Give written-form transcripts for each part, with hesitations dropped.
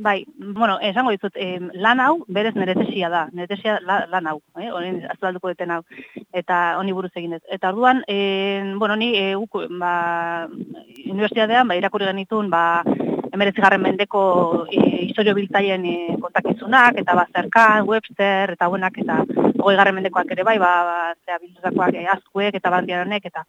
Bai, bueno, esango dizut, lan hau berez nire tesia da, nire tesia lan hau, honen azalduko duten hau, eta honi buruz egin dut. Eta orduan, bueno, ni unibertsitatean irakurri genituen 19. Mendeko historio biltzaien kontakizunak, eta Bazterkan, Webster, eta buenak, eta 20. Mendekoak ere bai, bildutakoak Azkuek, eta Bandiaranek, eta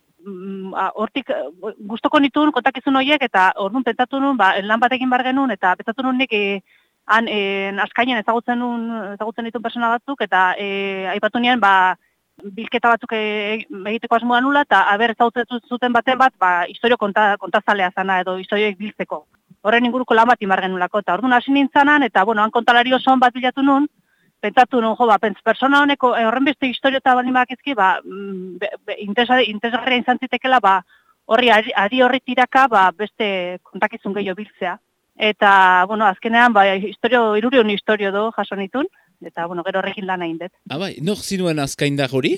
hortik gustoko nituen kontakizun horiek, eta orduan pentsatu nuen, lan batekin bar genuen, eta pentsatu nuen nik Azkainen ezagutzen dituen persona batzuk, eta aipatu nien, bilketa batzuk egiteko asmoa nula, eta ezagutzen zuten baten bat, historio kontazalea zana, edo historioek biltzeko. Horren inguruko lan bat imar genulako, eta orduan hasi nintzanan, eta bueno, han kontalari oso bat bilatu nuen, pentsatu nuen, persona honeko horren beste historio eta baldin bakizki, interesgarria izan zitekela, horri tiraka, beste kontakizun gehiago biltzea. Eta, bueno, azkenean, hirurehun historio do jaso nitun, eta, bueno, gero horrekin lan egin dut. Bai, nor zinuen azkaindar hori?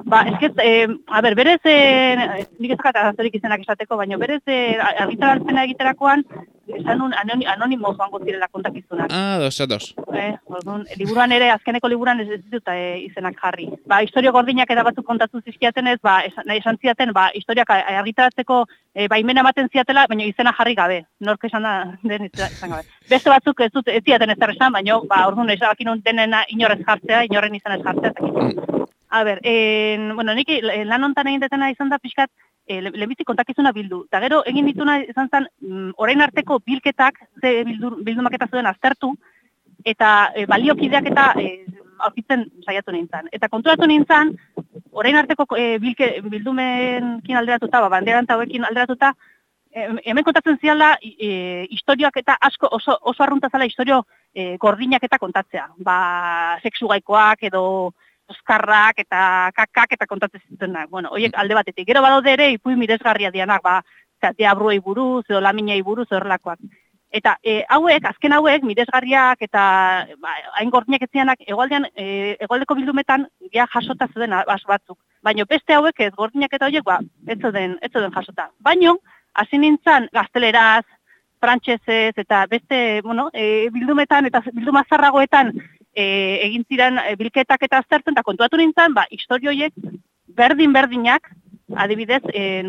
Berez, nik ezakat azarik izenak esateko, baina berez argitaraltzena egiterakoan, esan nun anonimo joango zirela kontakizunak. Dos. Liburuan ere, azkeneko liburuan ez ditut izenak jarri. Historio gordinak eta batzuk kontatu zizkiaten ez, esan ziaten, historiak argitaratzeko baimena ematen ziatela, baina izena jarri gabe. Nork esan da den izan gabe. Beste batzuk ez ziaten ez esan, baina orduan esabakin denen inorrez jartzea, inorren izan ez jartzea. Bueno, nik lan hontan egin detena izan da pixkat, lehenbizi kontakizuna bildu. Eta gero egin dituna izan zen, orain arteko bilketak, ze bildumaketa zuen aztertu, eta baliokideak eta aurkitzen saiatu nintzen. Eta konturatu nintzen, orain arteko bildumenkin alderatuta, banderan eta hauekin alderatuta, hemen kontatzen ziala historioak eta asko oso arrunta zala historio gordinak eta kontatzea. Sexu gaikoak edo oskarrak eta kakak eta kontatzen zituenak. Bueno, horiek alde batetik. Gero badaude ere ipuin miresgarria dianak, deabruei buruz, edo laminei buruz, horrelakoak. Eta azken hauek, miresgarriak eta hain gordinak etzianak, egoaldeko bildumetan jasota zuden batzuk. Baina beste hauek ez, gordinak eta horiek, ez zuden jasota. Baina, hasi nintzen gazteleraz, frantsesez eta beste, bildumetan eta bildumazarragoetan egin ziren bilketak eta aztertzen, eta kontuatu nintzen, historio horiek berdin-berdinak, adibidez,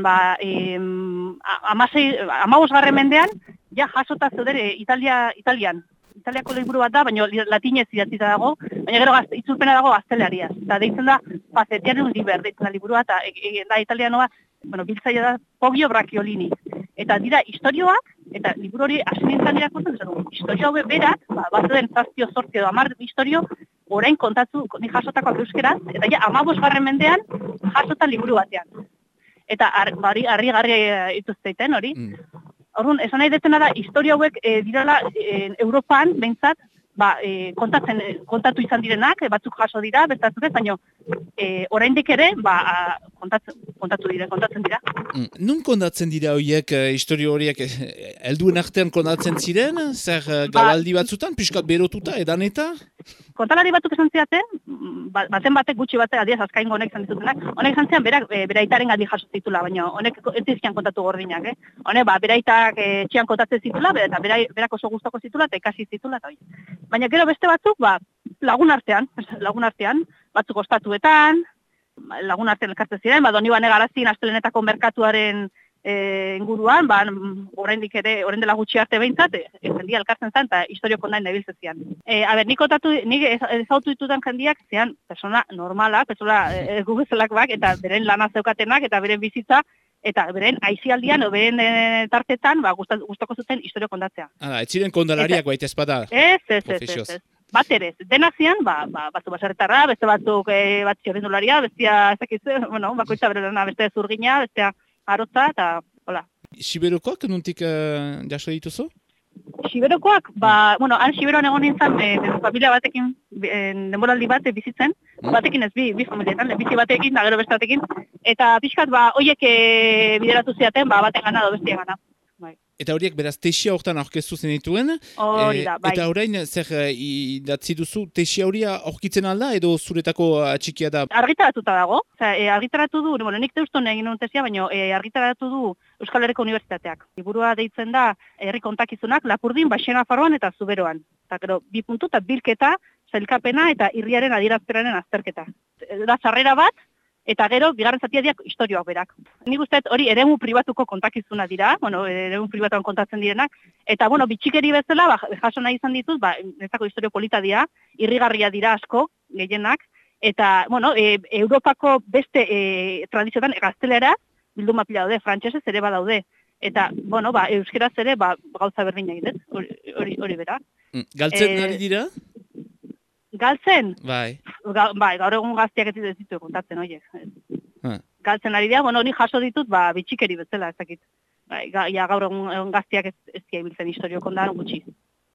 15. Mendean, jasota zeuden Italian. Italiako liburu bat da, baina latinez idatzita dago, baina gero itzulpena dago gazteleriaz. Eta deitzen da, Facetianum Liber, deitzen da liburua, eta da italianoa, biltzaile da Poggio Bracciolini. Eta dira historioak, eta liburu hori hasi nintzen irakurtzen, historio hau berak, bat den 7 edo 8 edo 10 historio, orain kontatu, ni jasotakoak euskeraz, eta 15. Mendean jasota liburu batean. Eta harri-garria ituzteiten hori. Orduan, esan nahi detena da, historio hauek direla Europan, behintzat, kontatu izan direnak, batzuk jaso dira, bestatzuk ez, baina oraindik ere, kontatzen dira. Nun kontatzen dira horiek, historio horiek, helduen artean kontatzen ziren, zer gabaldi batzutan, pixkat berotuta, edan eta? Kontalari batzuk esan ziaten, baten batek gutxi batek, adiaz azkaingo honek izan ditutenak, honek izan zian bere aitaren gadi jaso zitula, baina honek ez zizkian kontatu gordinak, honek bere aitak txian kontatzen zitula, eta berak oso gustoko zitula, eta ikasi zitula, eta hori. Baina gero beste batzuk, lagun artean, batzuk ostatuetan, lagun artean elkartzen ziren, Donibane Garazin astelenetako merkatuaren inguruan, oraindik ere, orain dela gutxi arte behintzat, jendia elkartzen zen, eta historio kondain nebiltzen zian. Nik ezautu ditutan jendiak zian persona normalak, persona gugezalak eta beren lana zeukatenak, eta beren bizitza, eta beren aizialdian, beren tartetan, gustoko zuten historio kondatzea. Ez ziren kondalariak baita espada? Ez. Bat ere, dena zian, batzu baserretarra, beste batzuk bat txerrendularia, bestia, bakoitza bere lana, beste zurgina, bestea arotza, eta hola. Siberokoak nuntik jaso dituzu? Siberokoak, han Siberoan egon nintzen, familia batekin, denboraldi bat bizitzen, batekin ez, bi familietan, bizi batekin, da gero beste batekin, eta pixkat, hoiek bideratu ziaten, baten gana edo bestia gana. Eta horiek beraz tesia hortan aurkeztu zenituen. Hori da, bai. Eta orain zer idatzi duzu tesia horia aurkitzen alda edo zuretako atxikia da? Argitaratuta dago. Argitaratu du, nik deuston egin nuen tesia, baina argitaratu du Euskal Herriko Unibertsitateak. Liburua deitzen da herri kontakizunak Lapurdin, Baxenafarroan eta Zuberoan. Eta gero, 2 puntu eta bilketa, sailkapena eta irriaren adierazpenaren azterketa. Da sarrera bat, eta gero, bigarren zatia diak istorioak berak. Nik uste hori eremu pribatuko kontakizuna dira, eremu pribatuan kontatzen direnak, eta bitxikeri bezala, jaso nahi izan dituz, nezako istorio polita dira, irrigarria dira asko, gehienak, eta, Europako beste tradizioetan gaztelera, bilduma pila daude, frantsesez ere badaude. Eta, euskeraz ere, gauza berdina egiten, hori bera. Galtzen ari dira? Galtzen? Bai. Gaur egun gaztiak ez ditu kontatzen, oiek. Galtzen ari dira, hori jaso ditut, bitxikeri bezala, ezakit. Gaur egun gaztiak ez dira ibiltzen historio kondan gutxi.